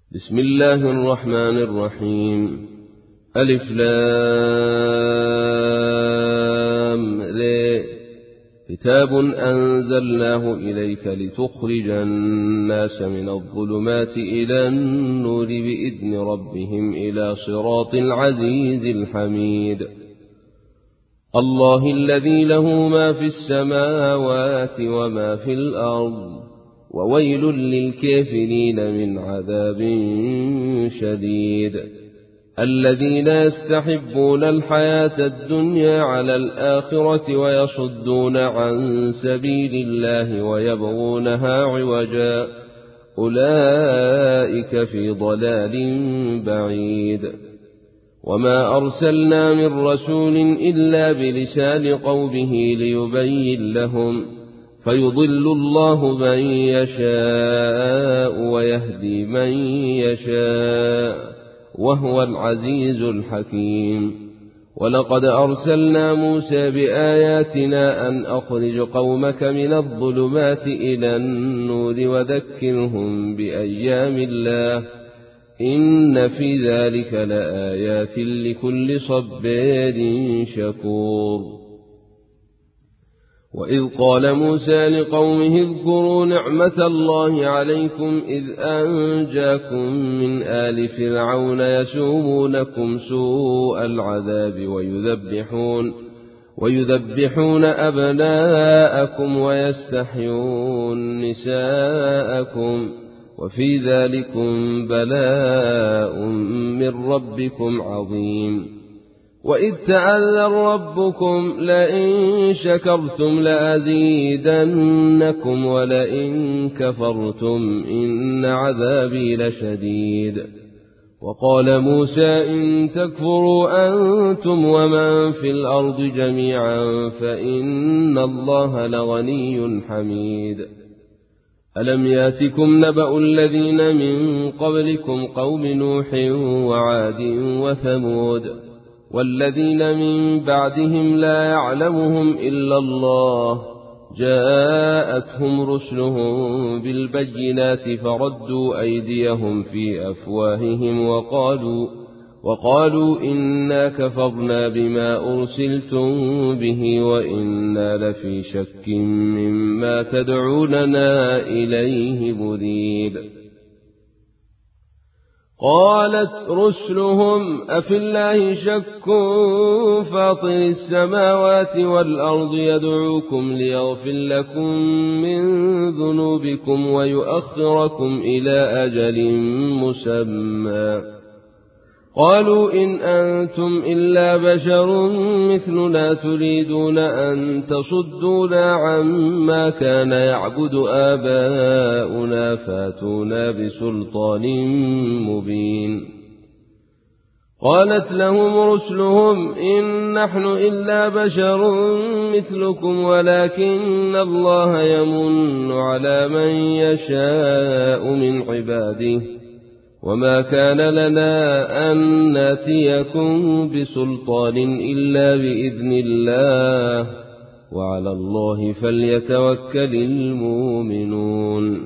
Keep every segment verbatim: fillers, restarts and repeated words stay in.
بسم الله الرحمن الرحيم. ألف لام ر. كتاب أنزلناه إليك لتخرج الناس من الظلمات إلى النور بإذن ربهم إلى صراط العزيز الحميد. الله الذي له ما في السماوات وما في الأرض، وويل للكافرين من عذاب شديد. الذين يستحبون الحياة الدنيا على الآخرة ويصدون عن سبيل الله ويبغونها عوجا، أولئك في ضلال بعيد. وما أرسلنا من رسول إلا بلسان قومه ليبين لهم، فيضل الله من يشاء ويهدي من يشاء، وهو العزيز الحكيم. ولقد أرسلنا موسى بآياتنا أن أخرج قومك من الظلمات إلى النور وذكرهم بأيام الله، إن في ذلك لآيات لكل صبار شكور. وإذ قال موسى لقومه اذكروا نعمة الله عليكم إذ أنجاكم من آل فرعون يسومونكم سوء العذاب ويذبحون, ويذبحون أبناءكم ويستحيون نساءكم، وفي ذلكم بلاء من ربكم عظيم. وإذ تأذن ربكم لئن شكرتم لأزيدنكم ولئن كفرتم إن عذابي لشديد. وقال موسى إن تكفروا أنتم ومن في الأرض جميعا فإن الله لغني حميد. ألم ياتكم نبأ الذين من قبلكم قوم نوح وعاد وثمود والذين من بعدهم لا يعلمهم إلا الله، جاءتهم رسلهم بالبينات فردوا أيديهم في أفواههم وقالوا, وقالوا إنا كفرنا بما أرسلتم به وإنا لفي شك مما تدعوننا إليه مريب. قالت رسلهم أفي الله شك فاطر السماوات والأرض يدعوكم ليغفر لكم من ذنوبكم ويؤخركم إلى أجل مسمى. قالوا إن أنتم إلا بشر مثلنا تريدون أن تصدونا عما كان يعبد آباؤنا فاتونا بسلطان مبين. قالت لهم رسلهم إن نحن إلا بشر مثلكم ولكن الله يمن على من يشاء من عباده، وما كان لنا أن ناتيكم بسلطان إلا بإذن الله، وعلى الله فليتوكل المؤمنون.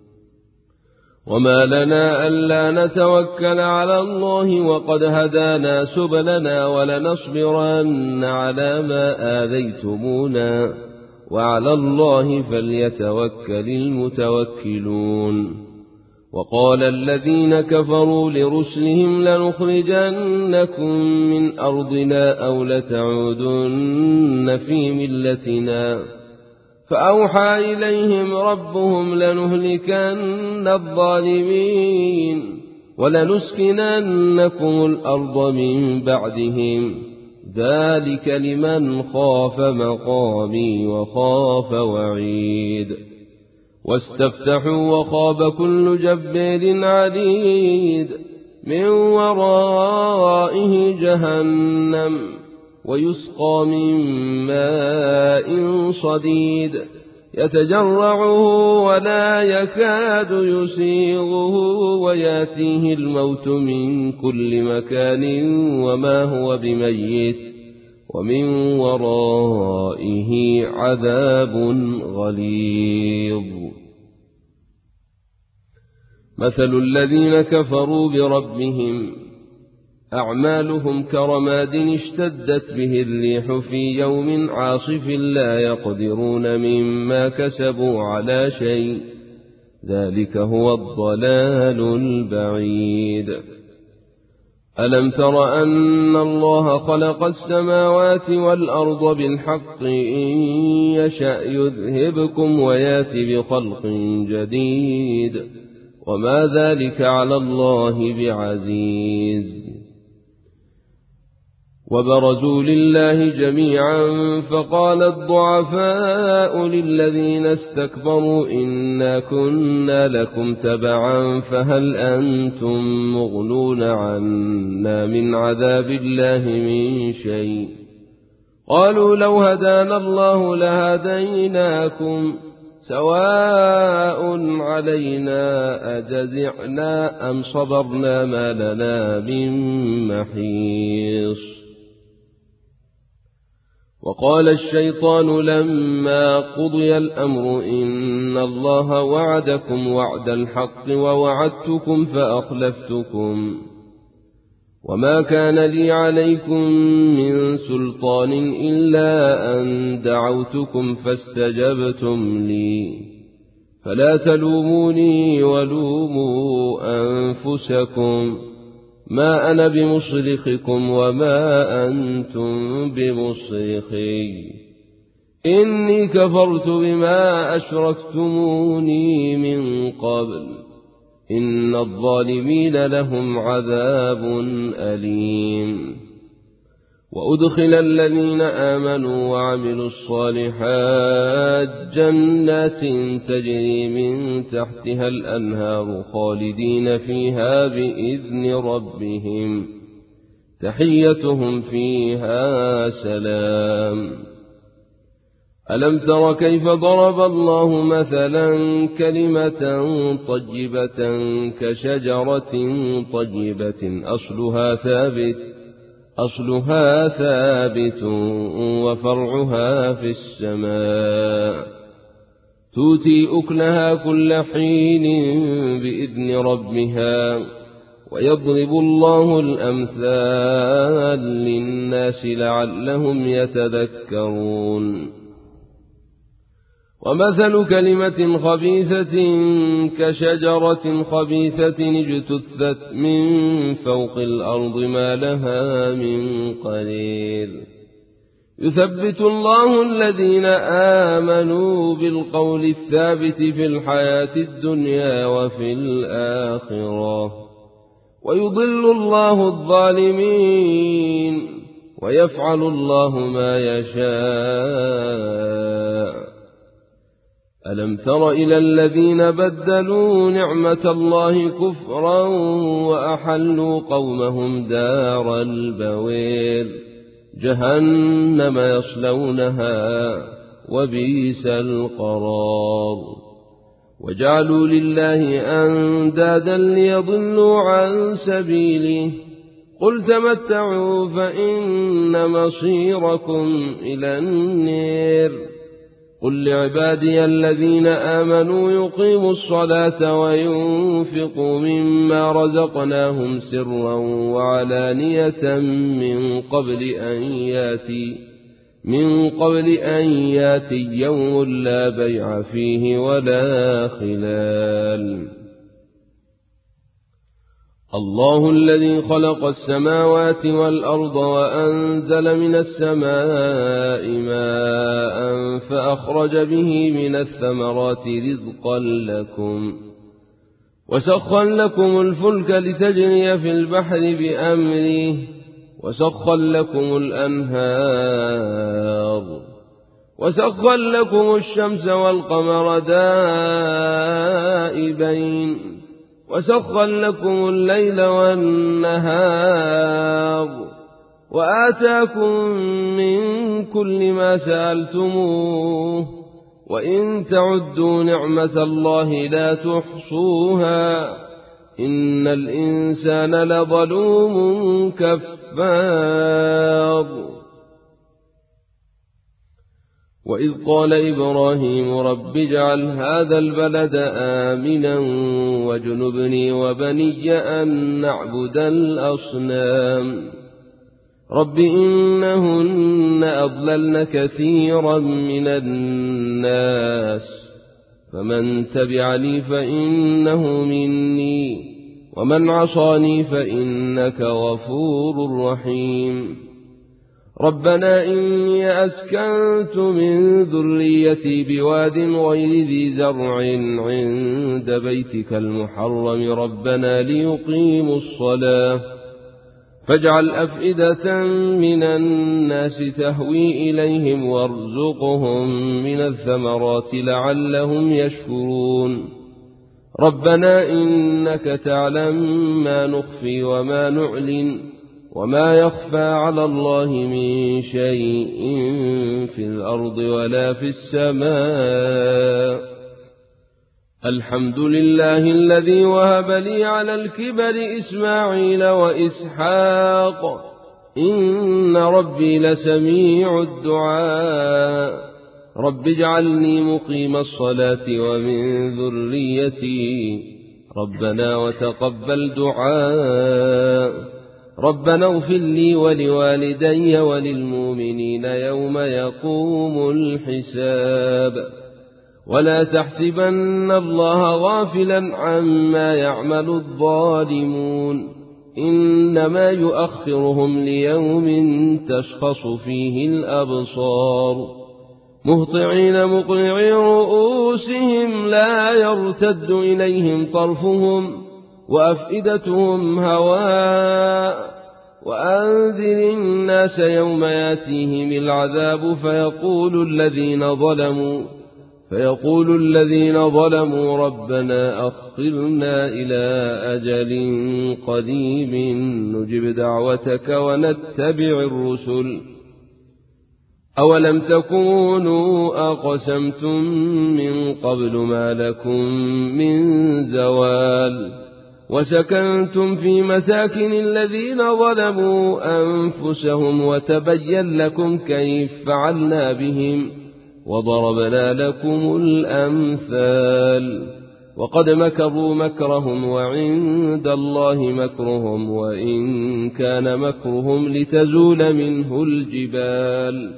وما لنا ألا نتوكل على الله وقد هدانا سبلنا ولنصبرن على ما آذيتمونا، وعلى الله فليتوكل المتوكلون. وقال الذين كفروا لرسلهم لنخرجنكم من أرضنا أو لتعودن في ملتنا، فأوحى إليهم ربهم لنهلكن الظالمين ولنسكننكم الأرض من بعدهم، ذلك لمن خاف مقامي وخاف وعيد. واستفتحوا وخاب كل جبار عنيد من ورائه جهنم ويسقى من ماء صديد يتجرعه ولا يكاد يسيغه وياتيه الموت من كل مكان وما هو بميت ومن ورائه عذاب غليظ. مثل الذين كفروا بربهم أعمالهم كرماد اشتدت به الريح في يوم عاصف لا يقدرون مما كسبوا على شيء ذلك هو الضلال البعيد. ألم تر أن الله خلق السماوات والأرض بالحق إن يشأ يذهبكم ويأتي بخلق جديد وما ذلك على الله بعزيز. وبرزوا لله جميعا فقال الضعفاء للذين استكبروا إنا كنا لكم تبعا فهل أنتم مغنون عنا من عذاب الله من شيء قالوا لو هدانا الله لهديناكم سواء علينا أجزعنا أم صبرنا ما لنا من محيص. وقال الشيطان لما قضي الأمر إن الله وعدكم وعد الحق ووعدتكم فأخلفتكم وما كان لي عليكم من سلطان إلا أن دعوتكم فاستجبتم لي فلا تلوموني ولوموا أنفسكم ما أنا بمصرخكم وما أنتم بمصرخي إني كفرت بما أشركتموني من قبل إن الظالمين لهم عذاب أليم. وأدخل الذين آمنوا وعملوا الصالحات جنات تجري من تحتها الأنهار خالدين فيها بإذن ربهم تحيتهم فيها سلام. ألم تر كيف ضرب الله مثلا كلمة طيبة كشجرة طيبة أصلها ثابت أصلها ثابت وفرعها في السماء تؤتي أكلها كل حين بإذن ربها ويضرب الله الأمثال للناس لعلهم يتذكرون. ومثل كلمة خبيثة كشجرة خبيثة اجتثت من فوق الأرض ما لها من قرير يثبت الله الذين آمنوا بالقول الثابت في الحياة الدنيا وفي الآخرة ويضل الله الظالمين ويفعل الله ما يشاء. ألم تر إلى الذين بدلوا نعمة الله كفرا وأحلوا قومهم دار البوير جهنم يصلونها وبئس القرار وجعلوا لله أندادا ليضلوا عن سبيله قل تمتعوا فإن مصيركم إلى النار قل لعبادي الذين آمنوا يقيموا الصلاة وينفقوا مما رزقناهم سرا وعلانية من قبل أن ياتي من قبل أن ياتي يوم لا بيع فيه ولا خلال. الله الذي خلق السماوات والأرض وأنزل من السماء ماء فأخرج به من الثمرات رزقا لكم وسخر لكم الفلك لتجري في البحر بأمره وسخر لكم الأنهار وسخر لكم الشمس والقمر دائبين وسخر لكم الليل والنهار وآتاكم من كل ما سألتموه وإن تعدوا نعمة الله لا تحصوها إن الإنسان لظلوم كفار. وإذ قال إبراهيم رب اجعل هذا البلد آمنا واجنبني وبني أن نعبد الأصنام رب إنهن أضللن كثيرا من الناس فمن تبعني فإنه مني ومن عصاني فإنك غفور رحيم ربنا إني أسكنت من ذريتي بواد غير ذي زرع عند بيتك المحرم ربنا ليقيموا الصلاة فاجعل أفئدة من الناس تهوي إليهم وارزقهم من الثمرات لعلهم يشكرون ربنا إنك تعلم ما نخفي وما نعلن وما يخفى على الله من شيء في الأرض ولا في السماء الحمد لله الذي وهب لي على الكبر إسماعيل وإسحاق إن ربي لسميع الدعاء رب اجعلني مقيم الصلاة ومن ذريتي ربنا وتقبل دعاء ربنا اغفر لي ولوالدي وللمؤمنين يوم يقوم الحساب ولا تحسبن الله غافلا عما يعمل الظالمون إنما يؤخرهم ليوم تشخص فيه الأبصار مهطعين مقنعي رؤوسهم لا يرتد إليهم طرفهم وأفئدتهم هواء وأنذر الناس يوم ياتيهم العذاب فيقول الذين ظلموا فيقول الذين ظلموا ربنا أخرنا إلى أجل قريب نجب دعوتك ونتبع الرسل أولم تكونوا أقسمتم من قبل ما لكم من زوال وسكنتم في مساكن الذين ظلموا أنفسهم وتبين لكم كيف فعلنا بهم وضربنا لكم الأمثال وقد مكروا مكرهم وعند الله مكرهم وإن كان مكرهم لتزول منه الجبال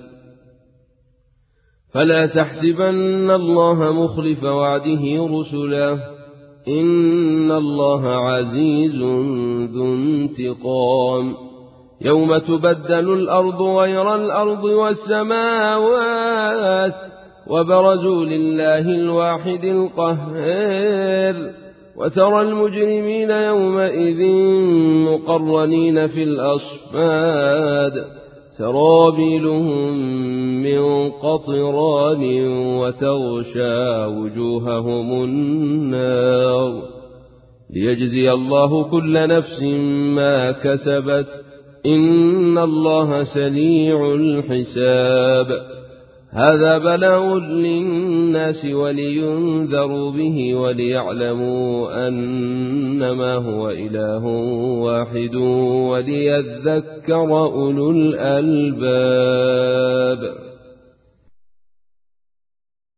فلا تحسبن الله مخلف وعده رسله إن الله عزيز ذو انتقام يوم تبدل الأرض غير الأرض والسماوات وبرزوا لله الواحد القهار وترى المجرمين يومئذ مقرنين في الأصفاد سرابيلهم من قطران وتغشى وجوههم النار ليجزي الله كل نفس ما كسبت إن الله سريع الحساب هذا بلاغ للناس ولينذروا به وليعلموا أنما هو إله واحد وليذكر أولو الألباب